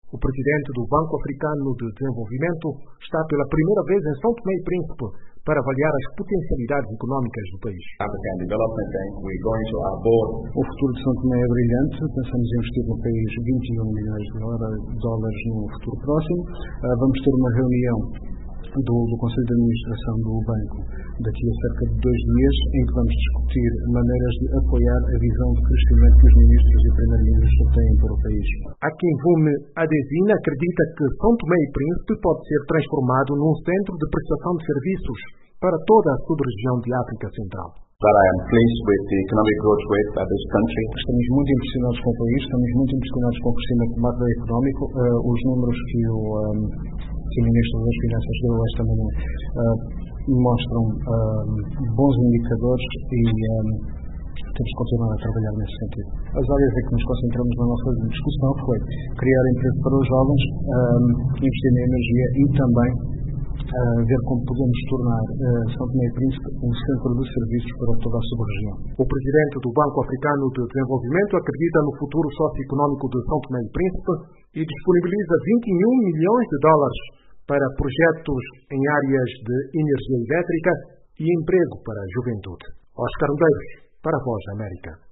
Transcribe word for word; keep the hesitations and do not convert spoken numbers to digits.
O presidente do Banco Africano de Desenvolvimento está pela primeira vez em São Tomé e Príncipe para avaliar as potencialidades econômicas do país. African Development Bank, we're going to our board. O futuro de São Tomé é brilhante. Pensamos em investir no país vinte e um milhões de dólares no futuro próximo. Vamos ter uma reunião do, do Conselho de Administração do Banco daqui a cerca de dois dias, em que vamos discutir maneiras de apoiar a visão de crescimento que os ministros e primeiro-ministros têm para o país. Akinvume Adesina acredita que São Tomé e Príncipe pode ser transformado num centro de prestação de serviços para toda a sub-região de África Central. But I am pleased with the economic growth rate of this country. Estamos muito impressionados com o país, estamos muito impressionados com o crescimento macroeconómico. Uh, os números que o, um, que o Ministro das Finanças deu esta manhã uh, mostram um, bons indicadores e um, temos que continuar a trabalhar nesse sentido. As áreas em que nos concentramos na nossa discussão foi criar emprego para os jovens, um, investir na energia e também Uh, ver como podemos tornar uh, São Tomé e Príncipe um centro de serviços para toda a sub-região. O presidente do Banco Africano de Desenvolvimento acredita no futuro socioeconómico de São Tomé e Príncipe e disponibiliza vinte e um milhões de dólares para projetos em áreas de energia elétrica e emprego para a juventude. Oscar Medeiros, para a Voz da América.